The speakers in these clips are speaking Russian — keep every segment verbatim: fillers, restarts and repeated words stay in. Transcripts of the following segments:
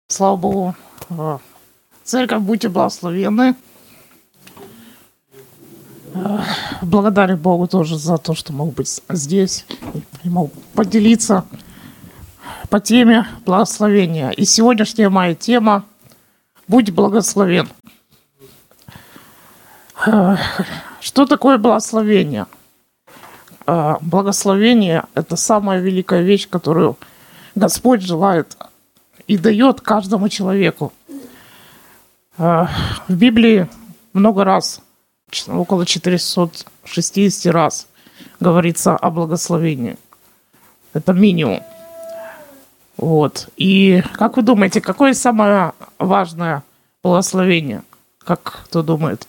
Слава Богу. Церковь, будьте благословенны. Благодарен Богу тоже за то, что могу быть здесь и могу поделиться по теме благословения. И сегодняшняя моя тема — «Будь благословен». Что такое благословение? Благословение — это самая великая вещь, которую Господь желает и дает каждому человеку. В Библии много раз, около четыреста шестьдесят раз говорится о благословении. Это минимум. Вот. И как вы думаете, какое самое важное благословение? Как кто думает?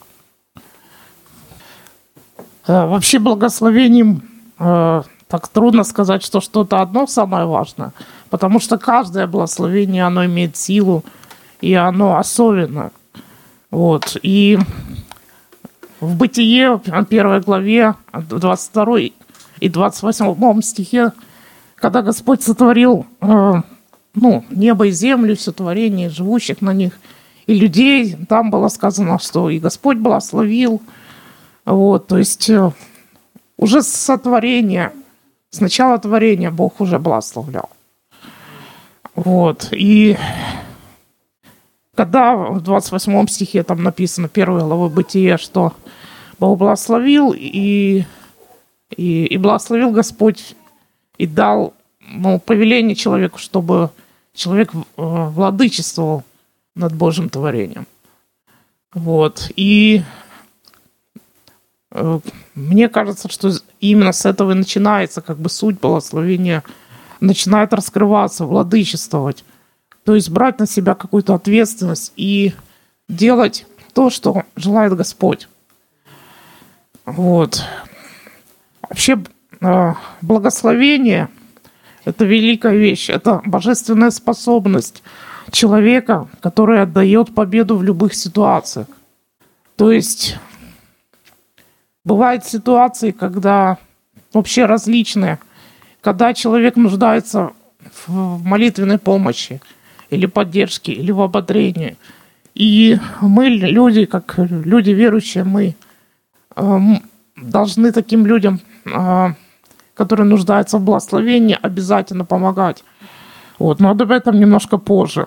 Вообще благословением э, так трудно сказать, что что-то одно самое важное, потому что каждое благословение, оно имеет силу, и оно особенное. Вот. И в Бытие, первой главе, двадцать втором и двадцать восьмом стихе, когда Господь сотворил э, ну, небо и землю, все творение, живущих на них, и людей, там было сказано, что и Господь благословил. Вот, то есть э, уже с сотворения, с начала творения Бог уже благословлял. Вот, и когда в двадцать восьмом стихе там написано, первой главы Бытия, что Бог благословил, и, и, и благословил Господь, и дал ну, повеление человеку, чтобы человек э, владычествовал над Божьим творением. Вот, и мне кажется, что именно с этого и начинается как бы суть благословения, начинает раскрываться, владычествовать. То есть брать на себя какую-то ответственность и делать то, что желает Господь. Вот. Вообще благословение – это великая вещь, это божественная способность человека, который отдает победу в любых ситуациях. То есть бывают ситуации, когда вообще различные, когда человек нуждается в молитвенной помощи или поддержке, или в ободрении. И мы, люди, как люди верующие, мы э, должны таким людям, э, которые нуждаются в благословении, обязательно помогать. Вот. Но об этом немножко позже.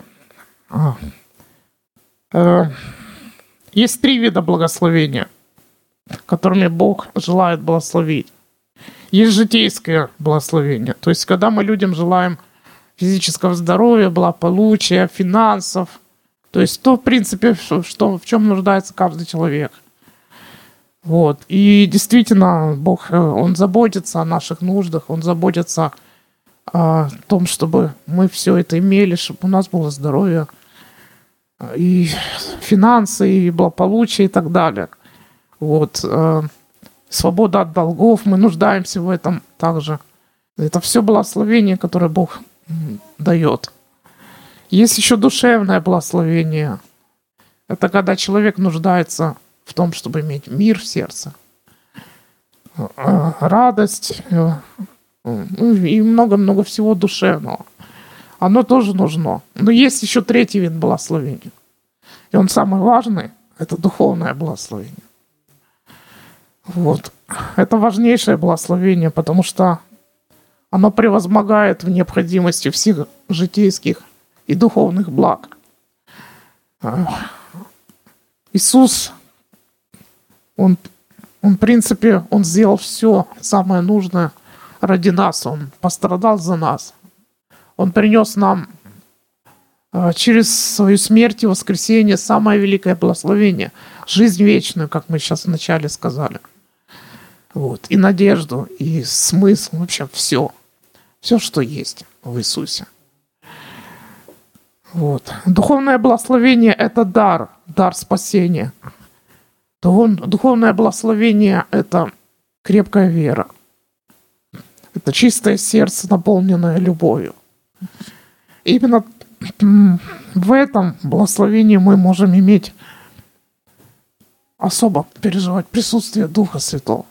Э, есть три вида благословения, которыми Бог желает благословить. Есть житейское благословение, то есть когда мы людям желаем физического здоровья, благополучия, финансов, то есть то, в принципе, что, в чем нуждается каждый человек. Вот. И действительно, Бог, Он заботится о наших нуждах, Он заботится о том, чтобы мы все это имели, чтобы у нас было здоровье, и финансы, и благополучие, и так далее. Вот, э, свобода от долгов, мы нуждаемся в этом также. Это все благословение, которое Бог м, дает. Есть еще душевное благословение. Это когда человек нуждается в том, чтобы иметь мир в сердце, э, радость э, и много-много всего душевного. Оно тоже нужно. Но есть еще третий вид благословения. И он самый важный – это духовное благословение. Вот. Это важнейшее благословение, потому что оно превозмогает в необходимости всех житейских и духовных благ. Иисус, он, он, в принципе, Он сделал все самое нужное ради нас. Он пострадал за нас. Он принес нам через свою смерть и воскресение самое великое благословение. Жизнь вечную, как мы сейчас вначале сказали. Вот. И надежду, и смысл, вообще все. Все, что есть в Иисусе. Вот. Духовное благословение – это дар, дар спасения. Духовное благословение – это крепкая вера. Это чистое сердце, наполненное любовью. Именно в этом благословении мы можем иметь особо переживать присутствие Духа Святого.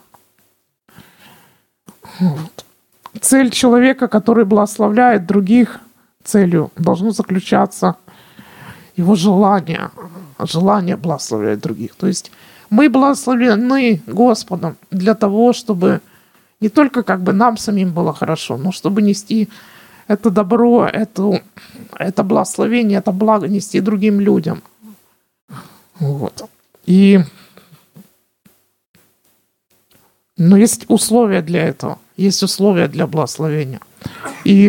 Вот. Цель человека, который благословляет других, целью должно заключаться его желание, желание благословлять других. То есть мы благословлены Господом для того, чтобы не только как бы нам самим было хорошо, но чтобы нести это добро, это, это благословение, это благо нести другим людям. Вот. И но есть условия для этого, есть условия для благословения. И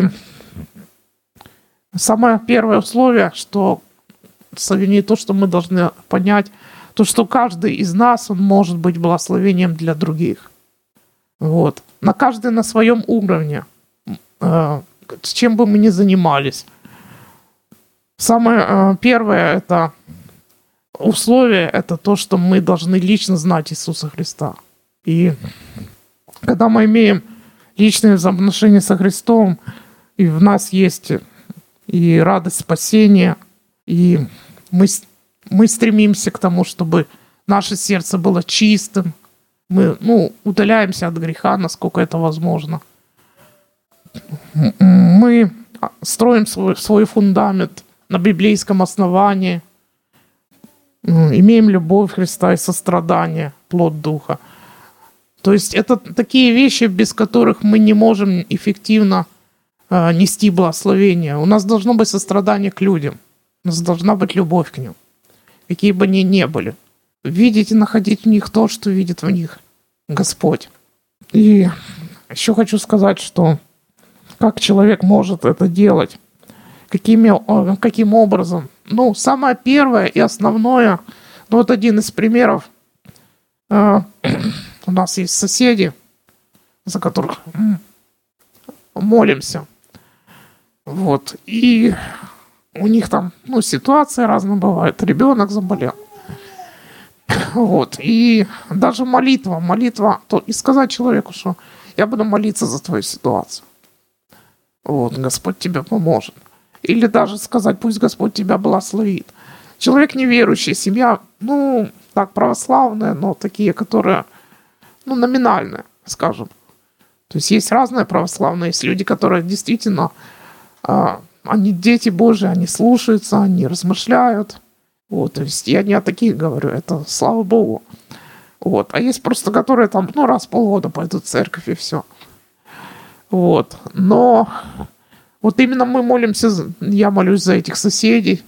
самое первое условие, что не то, что мы должны понять, то, что каждый из нас, он может быть благословением для других. Вот. На каждый на своем уровне, э, с чем бы мы ни занимались. Самое э, первое это условие, это то, что мы должны лично знать Иисуса Христа. И когда мы имеем личные взаимоотношения со Христом, и в нас есть и радость спасения, и мы, мы стремимся к тому, чтобы наше сердце было чистым, мы ну, удаляемся от греха, насколько это возможно. Мы строим свой, свой фундамент на библейском основании, имеем любовь Христа и сострадание, плод Духа. То есть это такие вещи, без которых мы не можем эффективно э, нести благословение. У нас должно быть сострадание к людям. У нас должна быть любовь к ним, какие бы они ни были. Видеть и находить в них то, что видит в них Господь. И еще хочу сказать, что как человек может это делать, какими, каким образом. Ну, самое первое и основное, ну, вот один из примеров. Э, У нас есть соседи, за которых молимся. Вот. И у них там, ну, ситуации разные бывают. Ребенок заболел. Вот. И даже молитва, молитва, то и сказать человеку, что я буду молиться за твою ситуацию. Вот, Господь тебе поможет. Или даже сказать, пусть Господь тебя благословит. Человек неверующий, семья, ну, так, православная, но такие, которые... Ну, номинальное, скажем. То есть есть разные православные, есть люди, которые действительно, э, они дети Божии, они слушаются, они размышляют. Вот, то есть я не о таких говорю, это слава Богу. Вот, а есть просто, которые там, ну, раз в полгода пойдут в церковь и все. Вот, но вот именно мы молимся, я молюсь за этих соседей.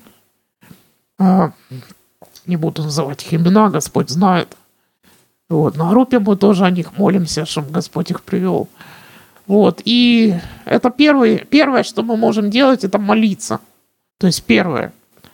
Э, не буду называть их имена, Господь знает. Вот, на группе мы тоже о них молимся, чтобы Господь их привел. Вот, и это первое, первое, что мы можем делать, это молиться. То есть первое,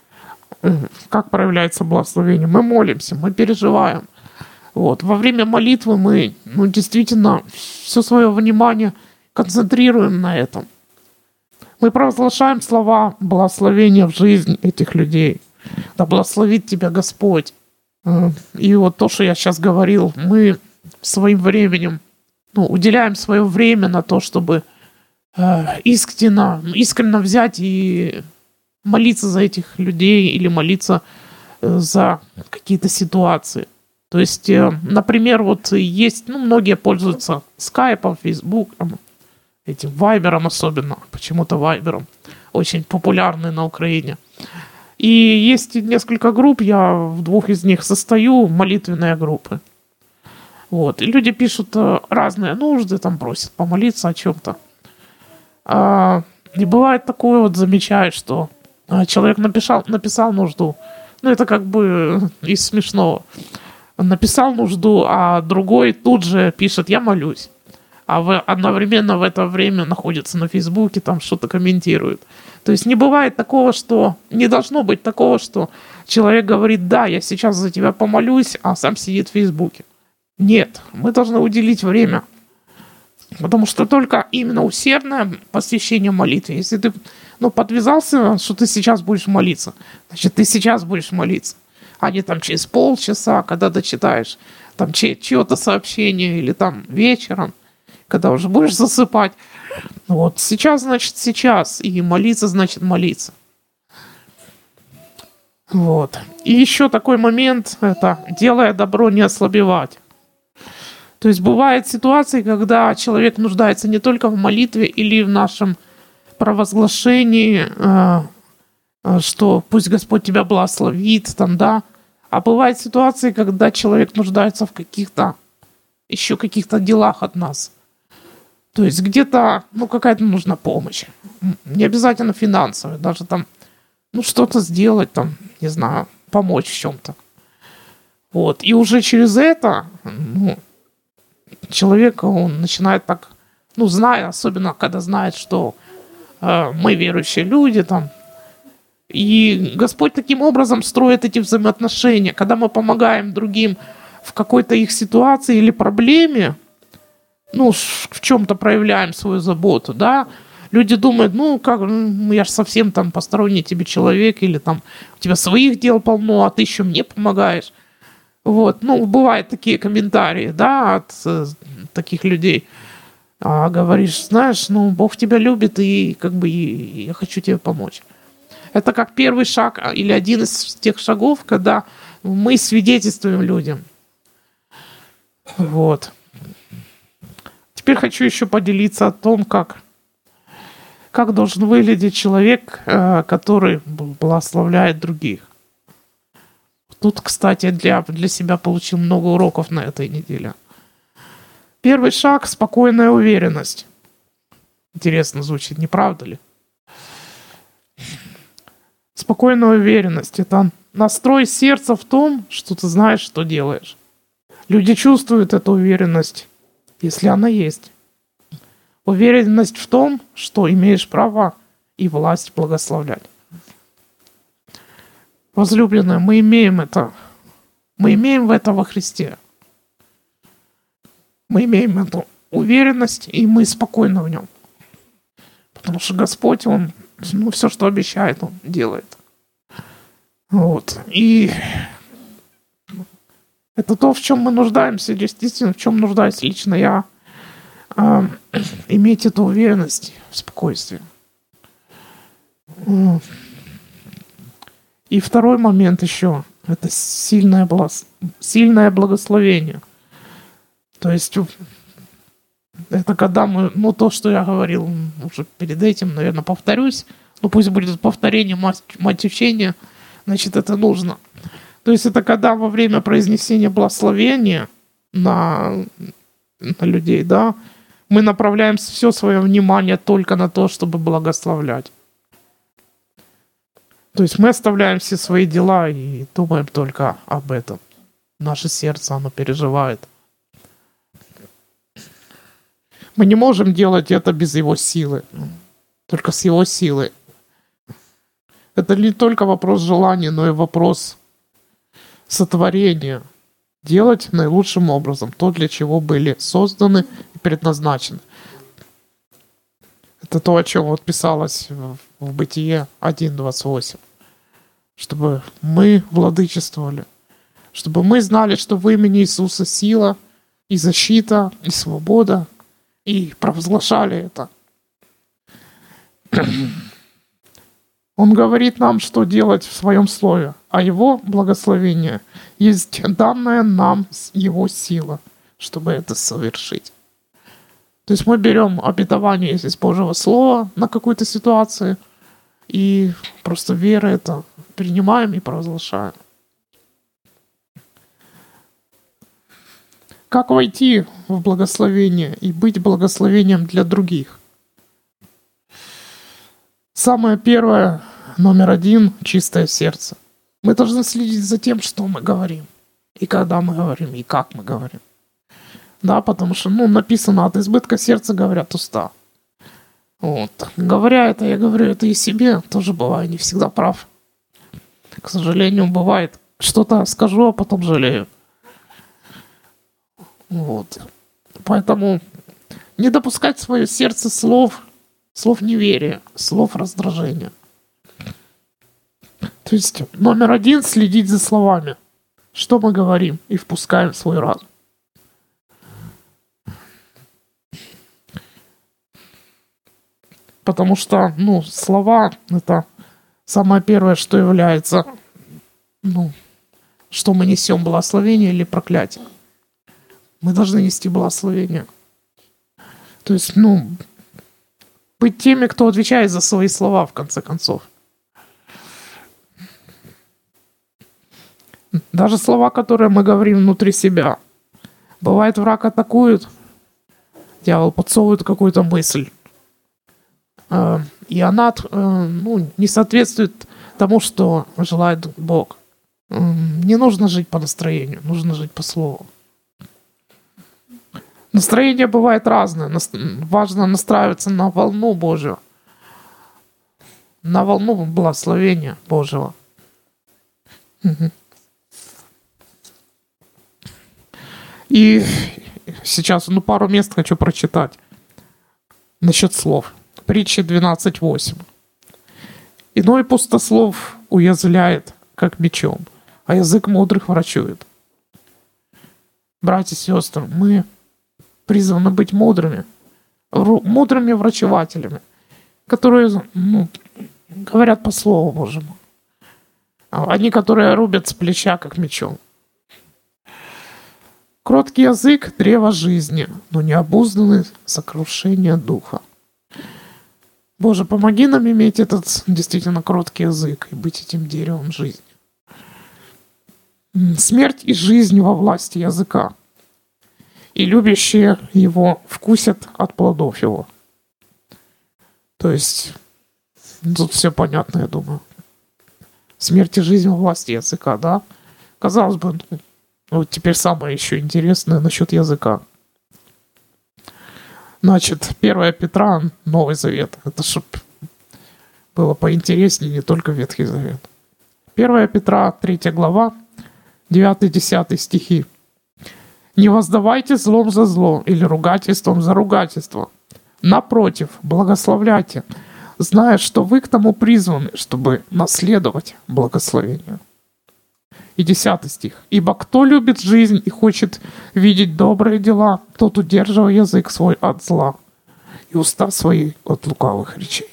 как проявляется благословение, мы молимся, мы переживаем. Вот, во время молитвы мы ну, действительно все свое внимание концентрируем на этом. Мы провозглашаем слова благословения в жизнь этих людей. Да благословит тебя Господь. И вот то, что я сейчас говорил, мы своим временем, ну, уделяем свое время на то, чтобы э, искренно, искренно взять и молиться за этих людей или молиться э, за какие-то ситуации. То есть, э, например, вот есть, ну, многие пользуются скайпом, фейсбуком, этим вайбером особенно, почему-то вайбером, очень популярный на Украине. И есть несколько групп, я в двух из них состою, молитвенные группы. Вот. И люди пишут разные нужды, там просят помолиться о чем-то. А, и бывает такое, вот замечают, что человек написал, написал нужду. Ну, это как бы из смешного. Написал нужду, а другой тут же пишет «я молюсь». А в, одновременно в это время находится на Фейсбуке, там что-то комментирует. То есть не бывает такого, что... Не должно быть такого, что человек говорит, да, я сейчас за тебя помолюсь, а сам сидит в Фейсбуке. Нет, мы должны уделить время. Потому что только именно усердное посвящение молитве. Если ты ну, подвязался, что ты сейчас будешь молиться, значит, ты сейчас будешь молиться. А не там через полчаса, когда дочитаешь там чье-то сообщение или там вечером, когда уже будешь засыпать. Вот, сейчас, значит, сейчас. И молиться, значит, молиться. Вот. И еще такой момент, это делая добро, не ослабевать. То есть бывают ситуации, когда человек нуждается не только в молитве или в нашем провозглашении э, что пусть Господь тебя благословит, там, да. А бывают ситуации, когда человек нуждается в каких-то, еще каких-то делах от нас. То есть где-то, ну, какая-то нужна помощь. Не обязательно финансовая, даже там, ну, что-то сделать, там, не знаю, помочь в чем-то. Вот. И уже через это, ну, человек, он начинает так, ну, зная, особенно когда знает, что э, мы верующие люди, там, и Господь таким образом строит эти взаимоотношения. Когда мы помогаем другим в какой-то их ситуации или проблеме, ну, в чем-то проявляем свою заботу, да, люди думают, ну, как, ну, я же совсем там посторонний тебе человек, или там у тебя своих дел полно, а ты еще мне помогаешь. Вот, ну, бывают такие комментарии, да, от э, таких людей. А говоришь, знаешь, ну, Бог тебя любит, и как бы и, я хочу тебе помочь. Это как первый шаг или один из тех шагов, когда мы свидетельствуем людям. Вот. Теперь хочу еще поделиться о том, как, как должен выглядеть человек, который благословляет других. Тут, кстати, для, для себя получил много уроков на этой неделе. Первый шаг – спокойная уверенность. Интересно звучит, не правда ли? Спокойная уверенность – это настрой сердца в том, что ты знаешь, что делаешь. Люди чувствуют эту уверенность, если она есть. Уверенность в том, что имеешь право и власть благословлять. Возлюбленные, мы имеем это. Мы имеем это во Христе. Мы имеем эту уверенность, и мы спокойны в нем. Потому что Господь, Он, ну, все, что обещает, Он делает. Вот. И это то, в чем мы нуждаемся, действительно, в чем нуждаюсь лично я. Э, иметь эту уверенность в спокойствии. И второй момент еще – это сильное, благос... сильное благословение. То есть это когда мы, ну то, что я говорил уже перед этим, наверное, повторюсь, ну пусть будет повторение, мать, мать учения, значит, это нужно. То есть это когда во время произнесения благословения на, на людей, да, мы направляем все свое внимание только на то, чтобы благословлять. То есть мы оставляем все свои дела и думаем только об этом. Наше сердце, оно переживает. Мы не можем делать это без Его силы, только с Его силой. Это не только вопрос желания, но и вопрос сотворения. Делать наилучшим образом то, для чего были созданы и предназначены. Это то, о чем вот писалось в Бытие один двадцать восемь. Чтобы мы владычествовали. Чтобы мы знали, что в имени Иисуса сила и защита, и свобода. И провозглашали это. Он говорит нам, что делать в своем слове. А Его благословение есть данная нам Его сила, чтобы это совершить. То есть мы берем обетование из Божьего Слова на какую-то ситуацию и просто верой это принимаем и провозглашаем. Как войти в благословение и быть благословением для других? Самое первое, номер один, чистое сердце. Мы должны следить за тем, что мы говорим. И когда мы говорим, и как мы говорим. Да, потому что, ну, написано, от избытка сердца говорят уста. Вот. Говоря это, я говорю это и себе, тоже бываю не всегда прав. К сожалению, бывает, что-то скажу, а потом жалею. Вот. Поэтому не допускать в свое сердце слов, слов неверия, слов раздражения. То есть номер один – следить за словами. Что мы говорим и впускаем в свой разум. Потому что, ну, слова – это самое первое, что является, ну, что мы несем, благословение или проклятие. Мы должны нести благословение. То есть, ну, быть теми, кто отвечает за свои слова, в конце концов. Даже слова, которые мы говорим внутри себя. Бывает, враг атакует, дьявол подсовывает какую-то мысль. И она ну, не соответствует тому, что желает Бог. Не нужно жить по настроению, нужно жить по слову. Настроение бывает разное. Важно настраиваться на волну Божию. На волну благословения Божьего. И сейчас ну, пару мест хочу прочитать насчет слов. Притча двенадцать восемь. Иной пустослов уязвляет, как мечом, а язык мудрых врачует. Братья и сестры, мы призваны быть мудрыми, мудрыми врачевателями, которые ну, говорят по Слову Божьему. Они, которые рубят с плеча, как мечом. Кроткий язык — древо жизни, но необузданный — сокрушение духа. Боже, помоги нам иметь этот действительно кроткий язык и быть этим деревом жизни. Смерть и жизнь во власти языка, и любящие его вкусят от плодов его. То есть, тут все понятно, я думаю. Смерть и жизнь во власти языка, да? Казалось бы, ну, вот теперь самое еще интересное насчет языка. Значит, первое Петра, Новый Завет. Это чтоб было поинтереснее, не только Ветхий Завет. первое Петра, третья глава, девятый-десятый стихи. «Не воздавайте злом за зло или ругательством за ругательство. Напротив, благословляйте, зная, что вы к тому призваны, чтобы наследовать благословение». И десятый стих. «Ибо кто любит жизнь и хочет видеть добрые дела, тот удерживает язык свой от зла и уста свои от лукавых речей».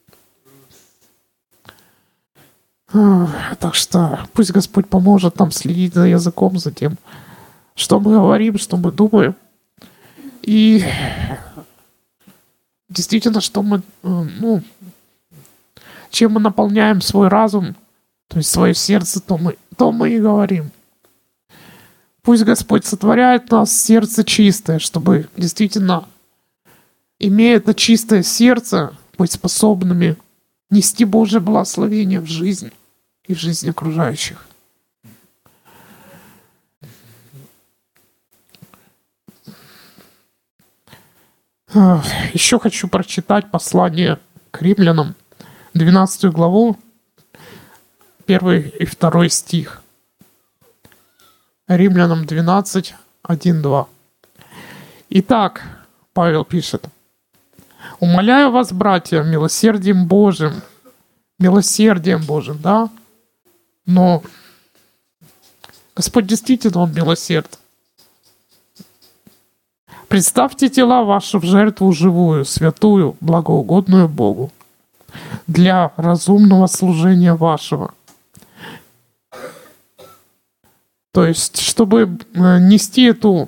Так что пусть Господь поможет нам следить за языком, за тем, что мы говорим, что мы думаем. И действительно, что мы, ну, чем мы наполняем свой разум, то есть свое сердце, то мы, то мы и говорим. Пусть Господь сотворяет в нас сердце чистое, чтобы действительно, имея это чистое сердце, быть способными нести Божье благословение в жизнь и в жизнь окружающих. Еще хочу прочитать послание к римлянам, двенадцатую главу, первый и второй стих. Римлянам двенадцать, один, два. Итак, Павел пишет: «Умоляю вас, братья, милосердием Божьим», милосердием Божьим, да? Но Господь действительно, Он милосерд. «Представьте тела ваши в жертву живую, святую, благоугодную Богу, для разумного служения вашего». То есть, чтобы нести эту,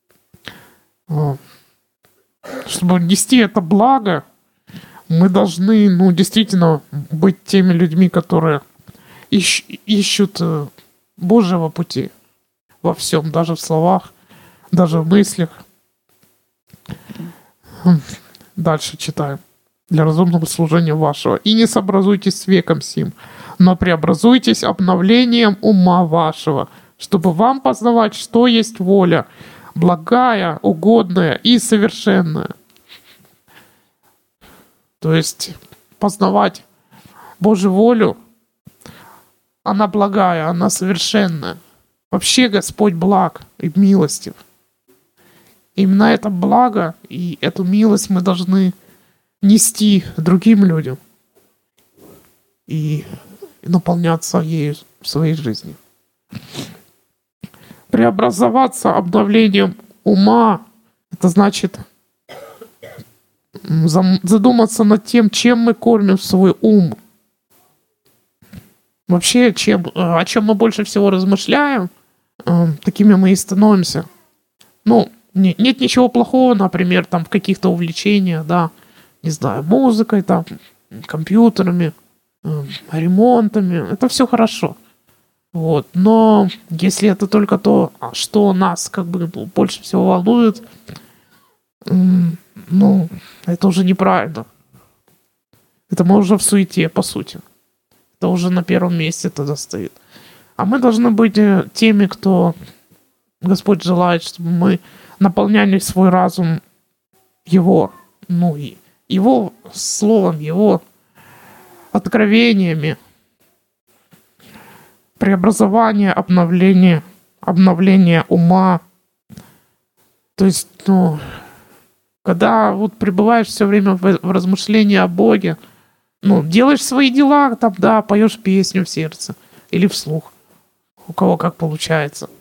чтобы нести это благо, мы должны, ну, действительно быть теми людьми, которые ищ, ищут Божьего пути во всем, даже в словах, даже в мыслях. Дальше читаем. «Для разумного служения вашего. И не сообразуйтесь с веком сим, но преобразуйтесь обновлением ума вашего, чтобы вам познавать, что есть воля, благая, угодная и совершенная». То есть познавать Божью волю, она благая, она совершенная. Вообще Господь благ и милостив. Именно это благо и эту милость мы должны нести другим людям и наполняться ею в своей жизни. Преобразоваться обновлением ума — это значит задуматься над тем, чем мы кормим свой ум. Вообще, чем, о чем мы больше всего размышляем, такими мы и становимся. Ну, нет ничего плохого, например, там в каких-то увлечениях, да, не знаю, музыкой, там, компьютерами, ремонтами. Это все хорошо. Вот. Но если это только то, что нас как бы больше всего волнует, ну, это уже неправильно. Это мы уже в суете, по сути. Это уже на первом месте тогда стоит. А мы должны быть теми, кто Господь желает, чтобы мы наполняли свой разум Его, ну, и Его словом, Его откровениями. Преобразование, обновление, обновление ума. То есть, ну, когда вот пребываешь все время в, в размышлении о Боге, ну, делаешь свои дела, там, да, поешь песню в сердце или вслух, у кого как получается.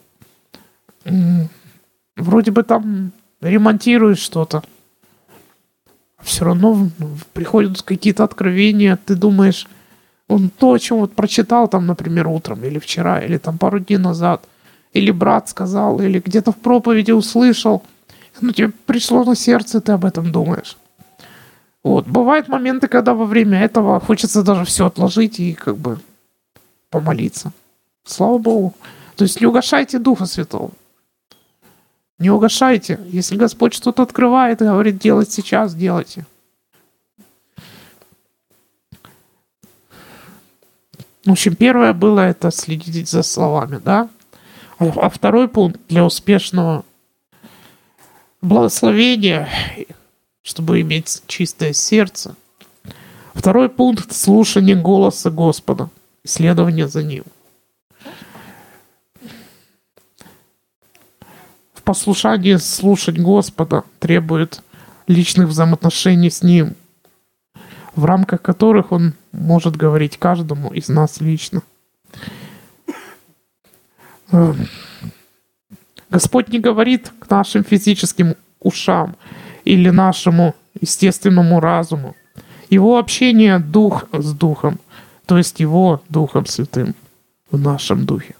Вроде бы там ремонтируешь что-то, все равно приходят какие-то откровения, ты думаешь, он то, о чем вот прочитал там, например, утром или вчера, или там пару дней назад, или брат сказал, или где-то в проповеди услышал, ну, тебе пришло на сердце, ты об этом думаешь. Вот. Бывают моменты, когда во время этого хочется даже все отложить и как бы помолиться. Слава Богу. То есть не угашайте Духа Святого. Не угашайте. Если Господь что-то открывает и говорит делать сейчас, делайте. В общем, первое было это следить за словами, да? А второй пункт для успешного благословения, чтобы иметь чистое сердце. Второй пункт — слушание голоса Господа, следование за Ним. В послушании слушать Господа требует личных взаимоотношений с Ним, в рамках которых Он может говорить каждому из нас лично. Господь не говорит к нашим физическим ушам или нашему естественному разуму. Его общение — дух с духом, то есть Его Духом Святым в нашем духе.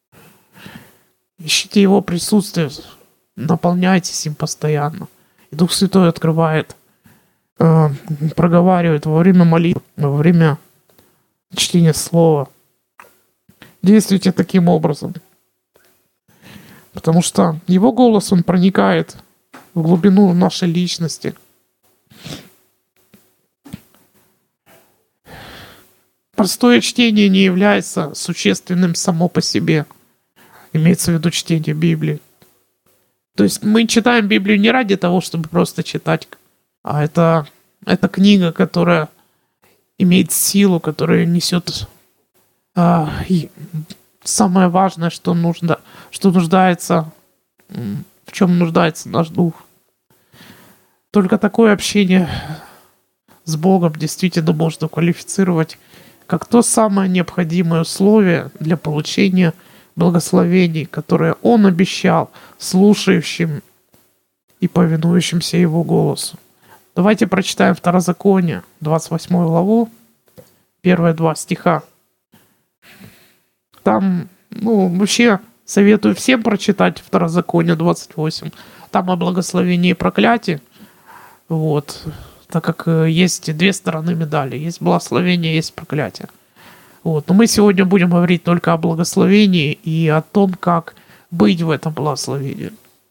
Ищите Его присутствие, наполняйтесь им постоянно. И Дух Святой открывает, э, проговаривает во время молитвы, во время чтения Слова. Действуйте таким образом. Потому что Его голос, Он проникает в глубину нашей личности. Простое чтение не является существенным само по себе. Имеется в виду чтение Библии. То есть мы читаем Библию не ради того, чтобы просто читать, а это, это книга, которая имеет силу, которая несет а, и самое важное, что нужно, что нуждается, в чем нуждается наш дух. Только такое общение с Богом действительно можно квалифицировать как то самое необходимое условие для получения благословений, которые Он обещал слушающим и повинующимся Его голосу. Давайте прочитаем Второзаконие, двадцать восьмую главу, первые два стиха. Там, ну, вообще советую всем прочитать Второзаконие двадцать восемь. Там о благословении и проклятии. Вот. Так как есть две стороны медали. Есть благословение, есть проклятие. Вот. Но мы сегодня будем говорить только о благословении и о том, как быть в этом благословении.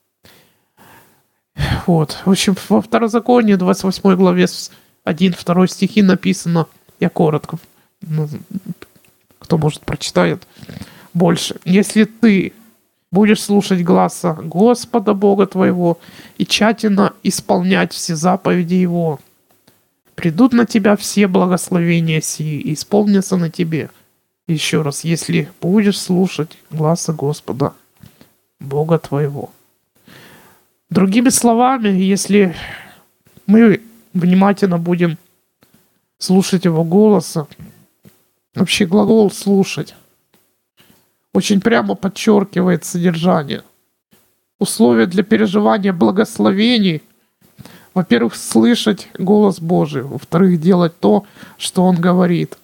Вот. В общем, во Второзаконии, двадцать восьмой главе, один-два стихи написано, я коротко, ну, кто может прочитает больше. «Если ты будешь слушать гласа Господа Бога твоего и тщательно исполнять все заповеди Его, придут на тебя все благословения сии и исполнятся на тебе». Еще раз, если будешь слушать гласа Господа Бога твоего. Другими словами, если мы внимательно будем слушать Его голоса, вообще глагол «слушать» очень прямо подчеркивает содержание. Условия для переживания благословений: во-первых, слышать голос Божий, во-вторых, делать то, что Он говорит.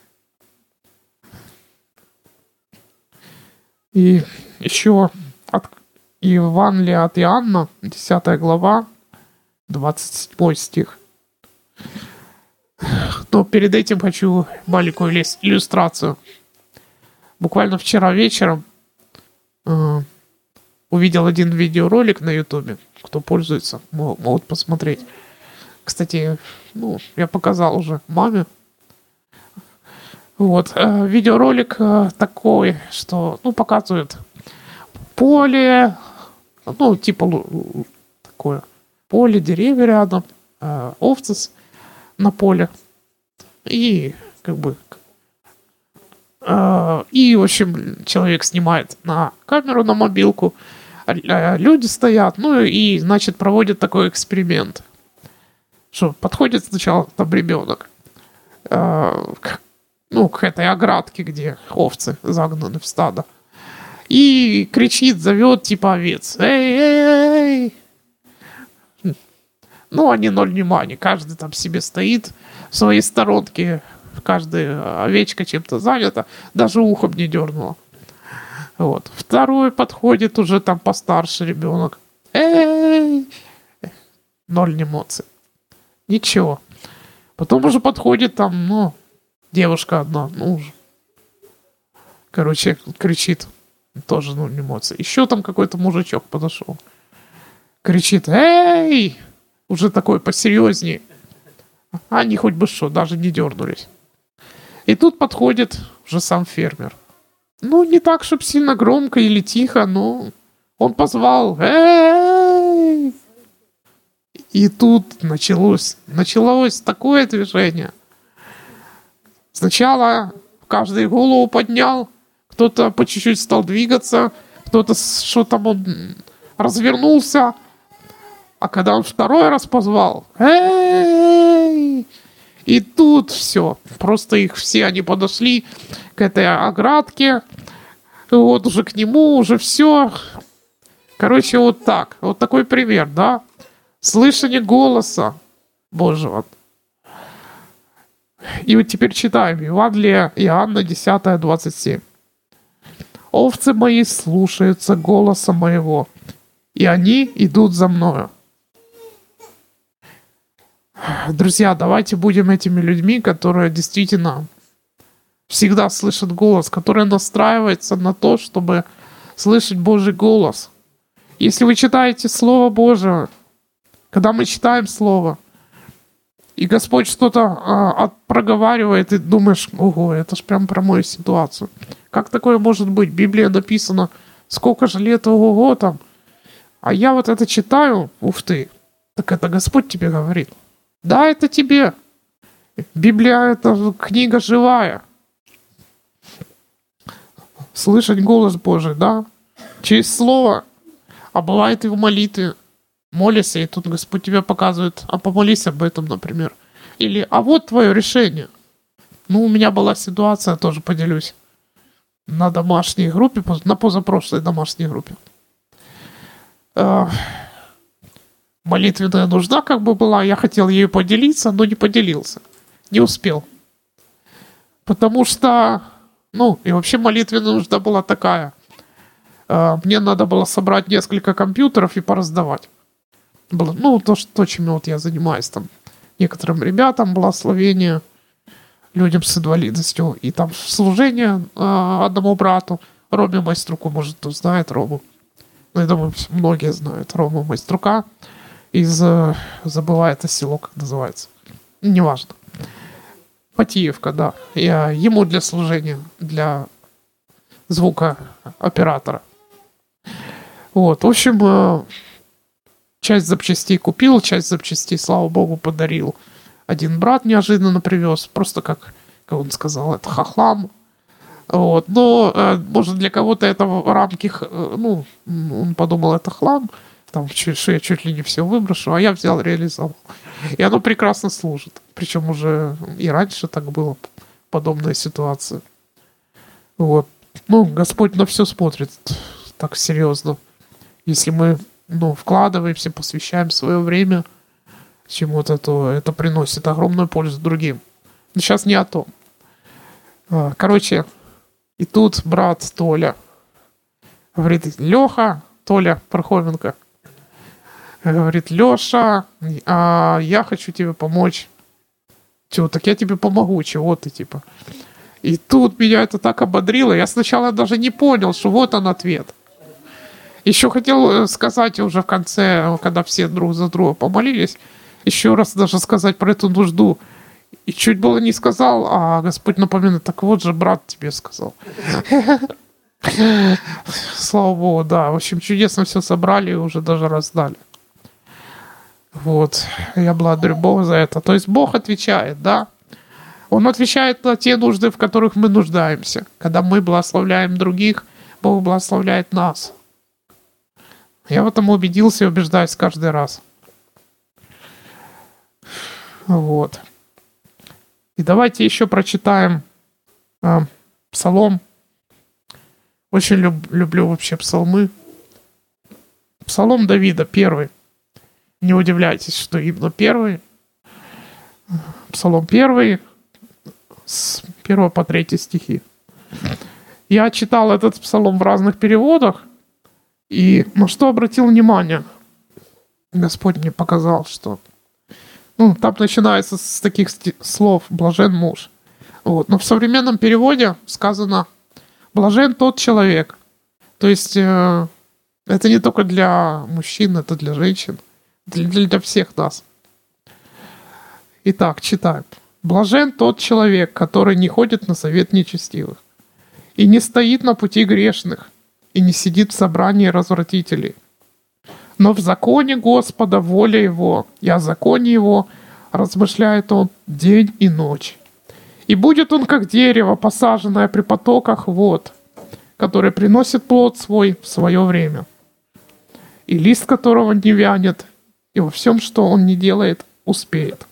И еще от Евангелия от Иоанна, десятая глава, двадцать седьмой стих. Но перед этим хочу маленькую иллюстрацию. буквально вчера вечером э, увидел один видеоролик на ютубе. Кто пользуется, могут посмотреть. Кстати, ну, я показал уже маме. Вот, э, видеоролик э, такой, что, ну, показывает поле, ну, типа л- такое, поле, деревья рядом, э, овцы с- на поле. И, как бы, э, и, в общем, человек снимает на камеру, на мобилку, а люди стоят, ну, и, значит, проводят такой эксперимент. Что подходит сначала там ребенок, э, к, ну, к этой оградке, где овцы загнаны в стадо, и кричит, зовет типа овец. Эй, эй, эй! Ну, они ноль внимания, каждый там себе стоит в своей сторонке, каждая овечка чем-то занята, даже ухом не дернула. Вот. Второй подходит уже там постарше ребенок. Эй! Ноль эмоций. Ничего. Потом уже подходит там, ну, девушка одна, ну, уже. Короче, кричит. Тоже, ну, эмоций. Еще там какой-то мужичок подошел. Кричит, эй! Уже такой посерьезнее. Они хоть бы что, даже не дернулись. И тут подходит уже сам фермер. Ну, не так, чтобы сильно громко или тихо, но он позвал, эй! И тут началось, началось такое движение. Сначала каждый голову поднял, кто-то по чуть-чуть стал двигаться, кто-то что там он развернулся, а когда он второй раз позвал, эй! И тут все, просто их все, они подошли к этой оградке, вот уже к нему, уже все. Короче, вот так, вот такой пример, да? Слышание голоса Божьего. И вот теперь читаем. Евангелие Иоанна десять, двадцать семь. «Овцы мои слушаются голоса моего, и они идут за мною». Друзья, давайте будем этими людьми, которые действительно всегда слышат голос, которые настраиваются на то, чтобы слышать Божий голос. Если вы читаете Слово Божие, когда мы читаем Слово, и Господь что-то а, проговаривает, и думаешь, ого, это ж прям про мою ситуацию. Как такое может быть? В Библии написано, сколько же лет, ого, там. А я вот это читаю, ух ты, так это Господь тебе говорит. Да, это тебе. Библия — это книга живая. Слышать голос Божий, да? Через Слово. А бывает и в молитве. Молишься, и тут Господь тебе показывает, а помолись об этом, например. Или, а вот твое решение. Ну, у меня была ситуация, тоже поделюсь. На домашней группе, на позапрошлой домашней группе. Э, молитвенная нужда как бы была, я хотел ею поделиться, но не поделился. Не успел. Потому что, ну, и вообще молитвенная нужда была такая. Э, мне надо было собрать несколько компьютеров и пораздавать. Было, ну, то, что, то, чем вот я занимаюсь, там, некоторым ребятам благословение, людям с инвалидностью, и там служение э, одному брату, Роме Майструку, может, кто знает Рому. Ну, я думаю, многие знают Рому Майструка из, э, забываю это село, как называется, неважно. Потиевка, да. Я, ему для служения, для звукооператора. Вот, в общем... Э, Часть запчастей купил, часть запчастей, слава богу, подарил. Один брат неожиданно привез, просто как, как он сказал, это хохлам. Вот. Но, э, может, для кого-то это в рамки, э, ну, он подумал, это хлам, там, что я чуть ли не все выброшу, а я взял, реализовал. И оно прекрасно служит. Причем уже и раньше так было, подобная ситуация. Вот. Ну, Господь на все смотрит так серьезно. Если мы ну, вкладываемся, посвящаем свое время чему-то, то это приносит огромную пользу другим. Но сейчас не о том. Короче, и тут брат Толя говорит, Леха, Толя Пархоменко, говорит, Леша, а я хочу тебе помочь. Чего, так я тебе помогу, чего ты, типа. И тут меня это так ободрило. Я сначала даже не понял, что вот он ответ. Еще хотел сказать уже в конце, когда все друг за друга помолились, еще раз даже сказать про эту нужду. И чуть было не сказал, а Господь напоминает, так вот же брат тебе сказал. Слава Богу, да. В общем, чудесно все собрали и уже даже раздали. Вот. Я благодарю Бога за это. То есть Бог отвечает, да. Он отвечает на те нужды, в которых мы нуждаемся. Когда мы благословляем других, Бог благословляет нас. Я в этом убедился и убеждаюсь каждый раз. Вот. И давайте еще прочитаем э, Псалом. Очень люб, люблю вообще псалмы. Псалом Давида, первый. Не удивляйтесь, что именно первый. Псалом первый, с первого по третий стихи. Я читал этот псалом в разных переводах, и на что обратил внимание? Господь мне показал, что ну, там начинается с таких слов «блажен муж». Вот. Но в современном переводе сказано «блажен тот человек». То есть э, это не только для мужчин, это для женщин, для, для всех нас. Итак, читаем. «Блажен тот человек, который не ходит на совет нечестивых, и не стоит на пути грешных, и не сидит в собрании развратителей. Но в законе Господа воля его, и о законе его размышляет он день и ночь. И будет он, как дерево, посаженное при потоках вод, которое приносит плод свой в свое время, и лист которого не вянет, и во всем, что он не делает, успеет».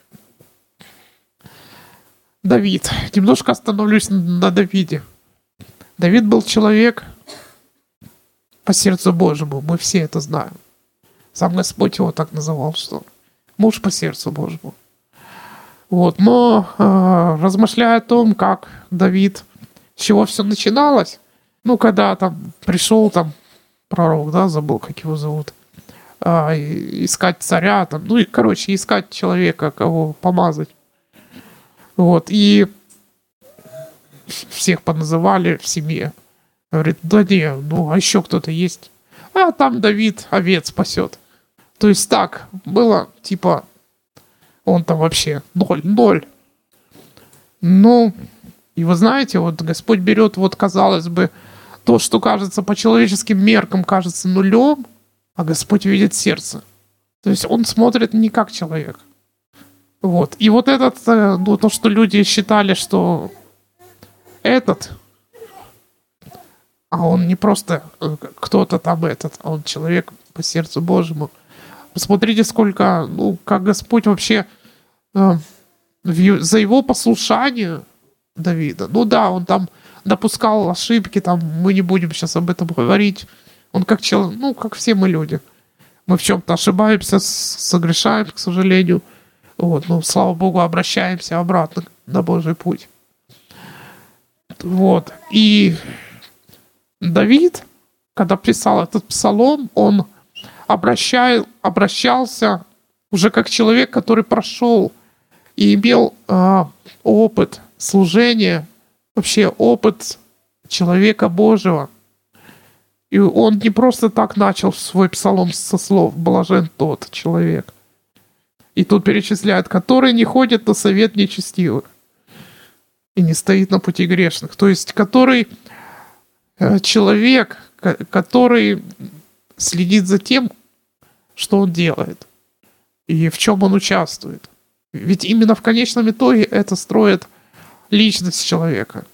Давид. Немножко остановлюсь на Давиде. Давид был человек по сердцу Божьему. Мы все это знаем. Сам Господь его так называл, что муж по сердцу Божьему. Вот. Но э, размышляя о том, как Давид, с чего все начиналось, ну, когда там пришел там пророк, да, забыл, как его зовут, э, искать царя, там, ну, и, короче, искать человека, кого помазать. Вот, и всех поназывали в семье. Говорит, да не, ну, а еще кто-то есть. А там Давид овец спасет. То есть так, было, типа, он там вообще ноль, ноль. Ну, и вы знаете, вот Господь берет, вот, казалось бы, то, что кажется по человеческим меркам, кажется нулем, а Господь видит сердце. То есть он смотрит не как человек. Вот. И вот этот, ну, то, что люди считали, что этот, а он не просто кто-то там этот, а он человек по сердцу Божьему. Посмотрите, сколько, ну, как Господь вообще э, за его послушание Давида. Ну да, он там допускал ошибки, там, мы не будем сейчас об этом говорить. Он как человек, ну, как все мы люди. Мы в чем-то ошибаемся, согрешаем, к сожалению. Вот, ну, слава Богу, обращаемся обратно на Божий путь. Вот. И Давид, когда писал этот псалом, он обращал, обращался уже как человек, который прошел и имел э, опыт служения, вообще опыт человека Божьего. И он не просто так начал свой псалом со слов «блажен тот человек». И тут перечисляют, который не ходит на совет нечестивых и не стоит на пути грешных. То есть, который э, человек, который следит за тем, что он делает и в чем он участвует. Ведь именно в конечном итоге это строит личность человека.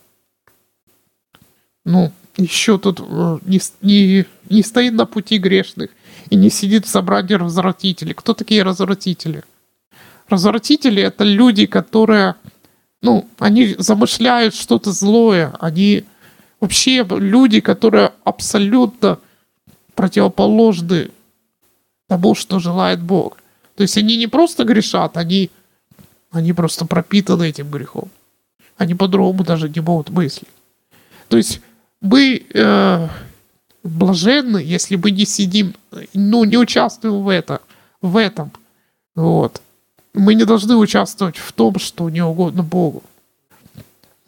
Ну, еще тут э, не, не, не стоит на пути грешных и не сидит в собрании развратителей. Кто такие развратители? Развратители — это люди, которые, ну, они замышляют что-то злое. Они вообще люди, которые абсолютно противоположны тому, что желает Бог. То есть они не просто грешат, они, они просто пропитаны этим грехом. Они по-другому даже не могут мыслить. То есть мы э, блаженны, если мы не сидим, ну, не участвуем в, это, в этом. Вот. Мы не должны участвовать в том, что не угодно Богу.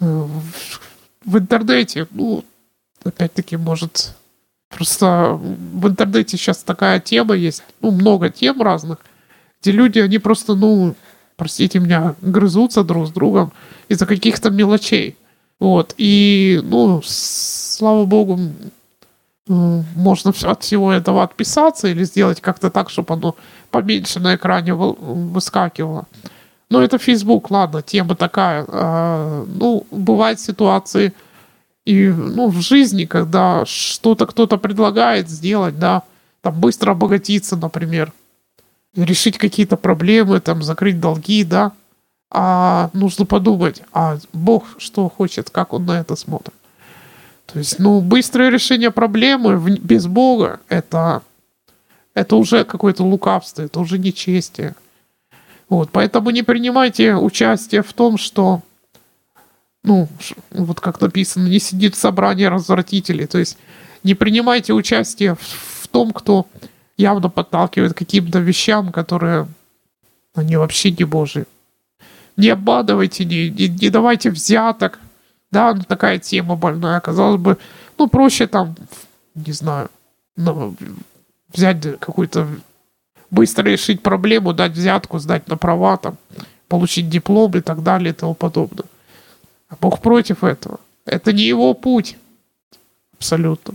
в интернете, ну, опять-таки, может, просто в интернете сейчас такая тема есть, ну, много тем разных, где люди, они просто, ну, простите меня, грызутся друг с другом из-за каких-то мелочей. Вот. И, ну, слава богу, можно от всего этого отписаться или сделать как-то так, чтобы оно поменьше на экране выскакивало. Но это Facebook, ладно, тема такая. А, ну, бывают ситуации и, ну, в жизни, когда что-то кто-то предлагает сделать, да, там быстро обогатиться, например, решить какие-то проблемы, там, закрыть долги, да, а нужно подумать, а Бог что хочет, как Он на это смотрит. То есть, ну, быстрое решение проблемы без Бога, это, это уже какое-то лукавство, это уже нечестие. Вот, поэтому не принимайте участие в том, что, ну, вот как написано, не сидит в собрании развратителей. То есть не принимайте участие в, в том, кто явно подталкивает к каким-то вещам, которые, они вообще не Божьи. Не обманывайте, не, не, не давайте взяток. Да, ну такая тема больная. Казалось бы, ну проще там, не знаю, ну, взять какую-то, быстро решить проблему, дать взятку, сдать на права, там, получить диплом и так далее и тому подобное. А Бог против этого. Это не его путь. Абсолютно.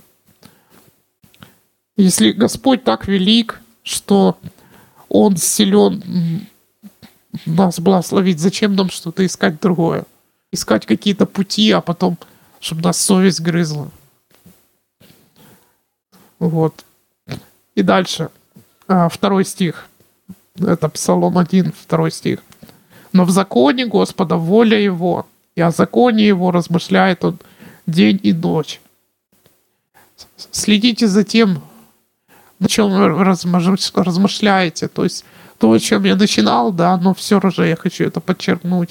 Если Господь так велик, что Он силен нас благословить, зачем нам что-то искать другое? Искать какие-то пути, а потом, чтобы нас совесть грызла. Вот. И дальше. А, второй стих. Это Псалом один, второй стих. «Но в законе Господа воля Его, и о законе Его размышляет Он день и ночь». Следите за тем, на чем вы размышляете. То есть то, о чем я начинал, да, но все же я хочу это подчеркнуть.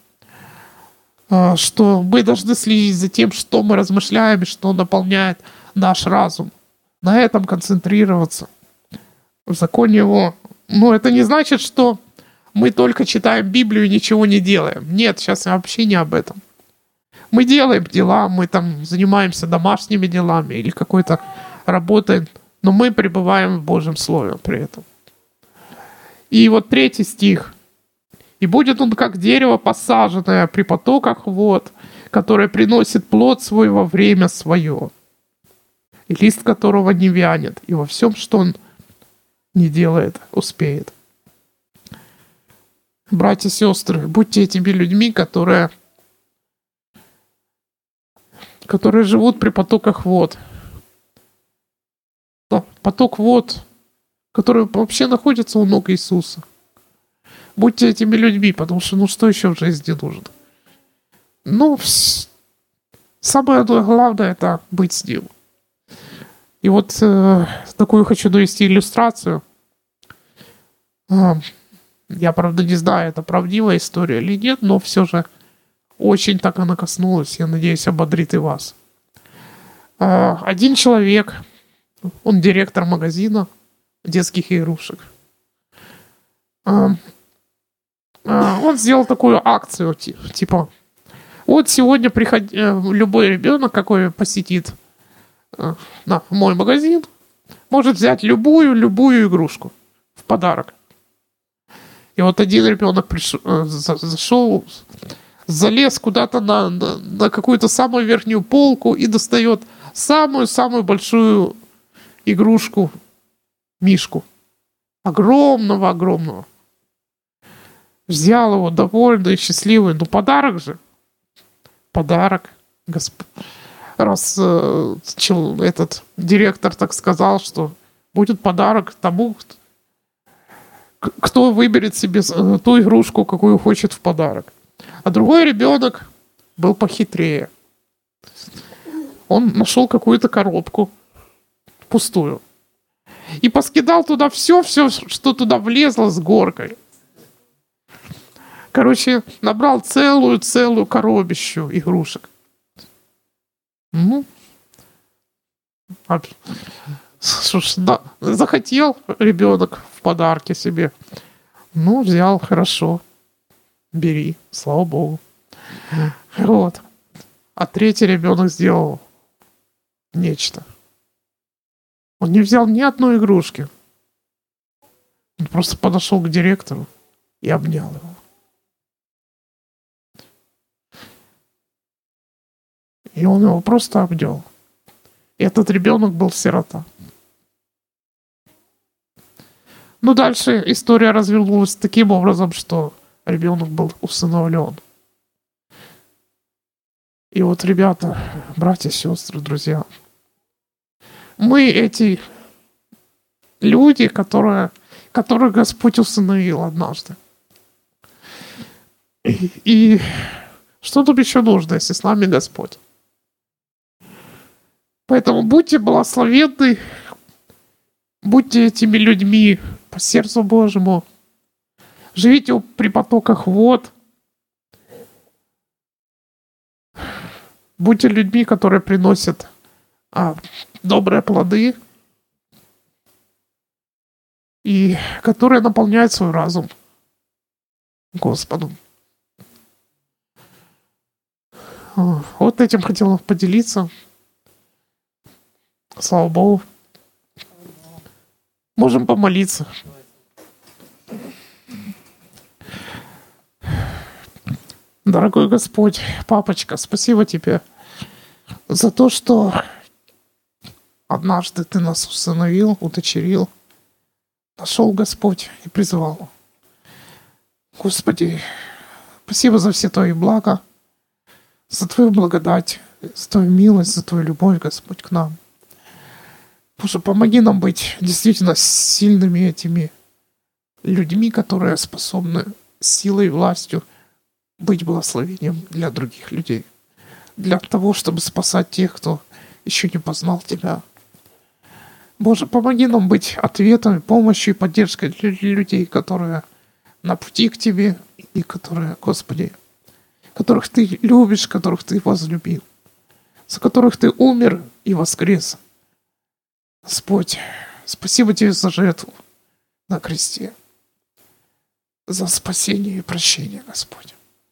Что мы должны следить за тем, что мы размышляем и что наполняет наш разум. На этом концентрироваться. В законе Его. Но это не значит, что мы только читаем Библию и ничего не делаем. Нет, сейчас я вообще не об этом. Мы делаем дела, мы там занимаемся домашними делами или какой-то работой, но мы пребываем в Божьем Слове при этом. И вот третий стих. «И будет он, как дерево, посаженное при потоках вод, которое приносит плод свой во время свое, и лист которого не вянет, и во всем, что он не делает, успеет». Братья и сестры, будьте этими людьми, которые, которые живут при потоках вод. Поток вод, который вообще находится у ног Иисуса. Будьте этими людьми, потому что, ну, что еще в жизни нужно? Ну, самое главное — это быть с Ним. И вот э, такую хочу навести иллюстрацию. Э, я, правда, не знаю, это правдивая история или нет, но все же очень так она коснулась. Я надеюсь, ободрит и вас. Э, один человек, он директор магазина детских игрушек. Э, Он сделал такую акцию, типа, вот сегодня приход... любой ребенок, какой посетит на мой магазин, может взять любую, любую игрушку в подарок. И вот один ребенок пришел, зашел, залез куда-то на, на, на какую-то самую верхнюю полку и достает самую-самую большую игрушку, мишку. Огромного-огромного. Взял его, довольный, счастливый. Ну, подарок же. Подарок. Госп... Раз э, чел, этот директор так сказал, что будет подарок тому, кто выберет себе ту игрушку, какую хочет в подарок. А другой ребенок был похитрее. Он нашел какую-то коробку пустую. И поскидал туда все, все, что туда влезло с горкой. Короче, набрал целую-целую коробищу игрушек. Ну, а, что ж, да, захотел ребенок в подарке себе. Ну, взял, хорошо. Бери, слава Богу. Вот. А третий ребенок сделал нечто. Он не взял ни одной игрушки. Он просто подошел к директору и обнял его. И он его просто обнял. И этот ребенок был сирота. Ну, дальше история развернулась таким образом, что ребенок был усыновлен. И вот, ребята, братья, сестры, друзья, мы эти люди, которые, которых Господь усыновил однажды. И, и что тут еще нужно, если с нами Господь? Поэтому будьте благословенны, будьте этими людьми по сердцу Божьему, живите при потоках вод, будьте людьми, которые приносят а, добрые плоды и которые наполняют свой разум Господу. Вот этим хотел поделиться. Слава Богу. Можем помолиться. Дорогой Господь, папочка, спасибо тебе за то, что однажды ты нас усыновил, удочерил, нашел Господь и призвал. Господи, спасибо за все твои блага, за твою благодать, за твою милость, за твою любовь, Господь, к нам. Боже, помоги нам быть действительно сильными этими людьми, которые способны силой и властью быть благословением для других людей. Для того, чтобы спасать тех, кто еще не познал Тебя. Боже, помоги нам быть ответом, помощью и поддержкой для людей, которые на пути к Тебе и которые, Господи, которых Ты любишь, которых Ты возлюбил, за которых Ты умер и воскрес. Господь, спасибо Тебе за жертву на кресте, за спасение и прощение, Господь.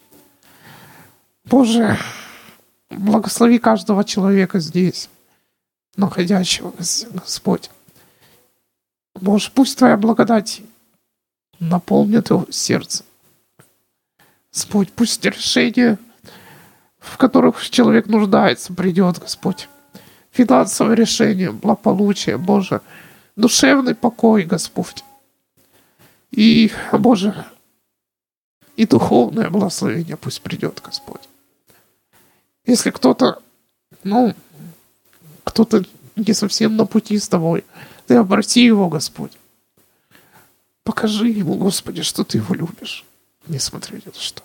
Боже, благослови каждого человека здесь, находящего, Господь. Боже, пусть Твоя благодать наполнит его сердце. Господь, пусть решения, в которых человек нуждается, придет, Господь. Финансовое решение, благополучие, Боже, душевный покой, Господь. И, Боже, и духовное благословение пусть придет, Господь. Если кто-то, ну, кто-то не совсем на пути с Тобой, Ты обрати его, Господь. Покажи ему, Господи, что Ты его любишь, несмотря ни на что.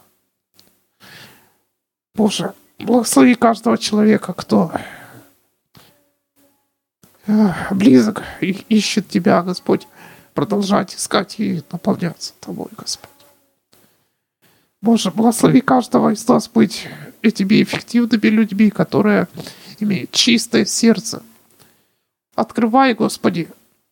Боже, благослови каждого человека, кто близок и ищет Тебя, Господь, продолжать искать и наполняться Тобой, Господь. Боже, благослови каждого из нас быть этими эффективными людьми, которые имеют чистое сердце. Открывай, Господи,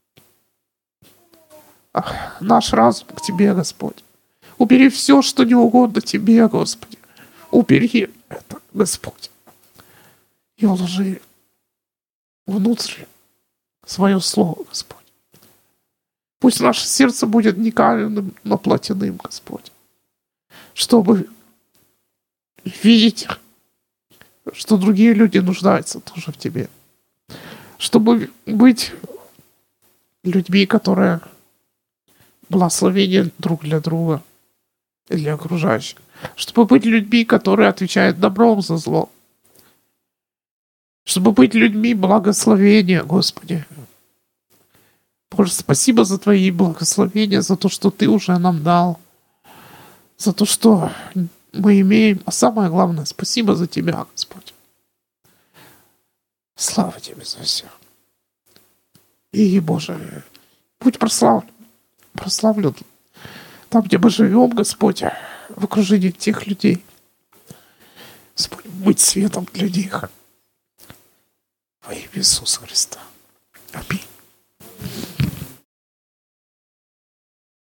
наш разум к Тебе, Господь. Убери все, что не угодно Тебе, Господи. Убери это, Господь. И вложи внутрь свое слово, Господь. Пусть наше сердце будет не каменным, но плотяным, Господь. Чтобы видеть, что другие люди нуждаются тоже в Тебе. Чтобы быть людьми, которые благословение друг для друга и для окружающих. Чтобы быть людьми, которые отвечают добром за зло. Чтобы быть людьми благословения, Господи. Боже, спасибо за Твои благословения, за то, что Ты уже нам дал. За то, что мы имеем. А самое главное, спасибо за Тебя, Господь. Слава Тебе за все. И, Боже, будь прославлен. Прославлен там, где мы живем, Господь, в окружении тех людей. Господь, быть светом для них. Во имя Иисуса Христа. Аминь.